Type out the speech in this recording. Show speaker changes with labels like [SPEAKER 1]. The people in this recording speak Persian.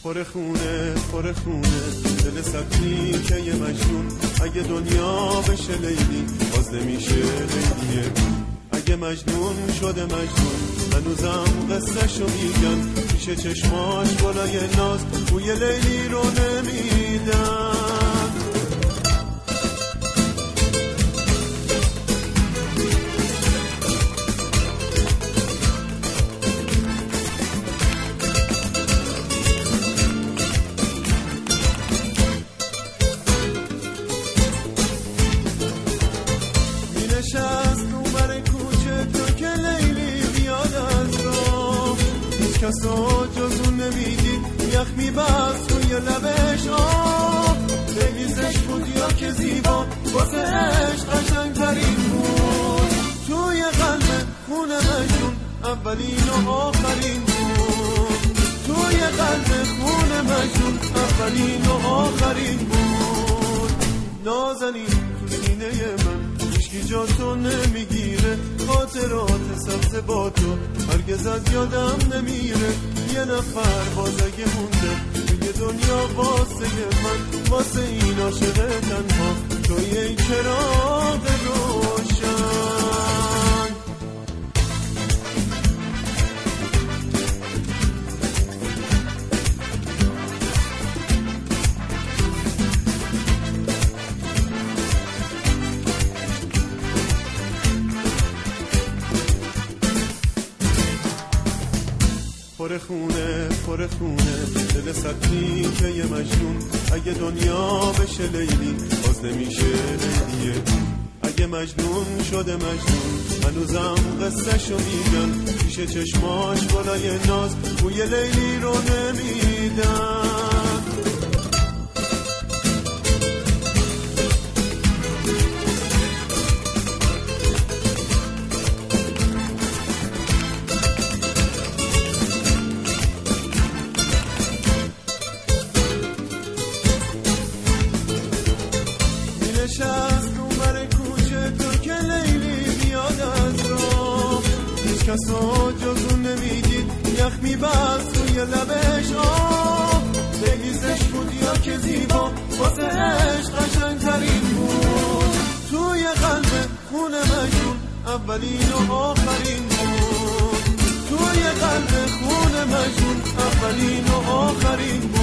[SPEAKER 1] پر خونه دل سطحی که یه مجنون، اگه دنیا بشه لیلی باز نمیشه لیلیه. اگه مجنون شده مجنون هنوزم قصه‌شو میگن، پیش چشماش گلای ناز بوی لیلی رو نمیدن. نشست اونور کوچه تا که لیلی بیاد از راه، هیچ کسا جز اون نمیدید، یخ میبست روی لبش آب. لیلی زشت بود یا که زیبا، واسه عشق قشنگ‌ترین بود. توی قلب خون مجنون اولین و آخرین بود. توی قلب خون مجنون اولین و آخرین بود. نازنین تو سینه من هیچکی جا تو نمیگیره، خاطرات سبز با تو هرگزت یادم نمیره. یه نفر باز اگه مونده توی دنیا واسه من، واسه این عاشق تنها توی این چراغ روشن. پر خونه دل سطحی که یه مجنون، اگه دنیا بشه لیلی باز نمیشه لیلیه. اگه مجنون شده مجنون هنوزم قصه‌شو میگن، پیش چشماش گلای ناز بوی لیلی رو نمیدن. نشست اونور کوچه تا که لیلی بیاد از راه، هیچ کسا جز اون نمیدید، یخ میبست روی لبش آب. لیلی زشت بود یا که زیبا، واسه عشق قشنگ‌ترین بود. توی قلب خون مجنون اولین و آخرین بود. توی قلب خون مجنون اولین و آخرین بود.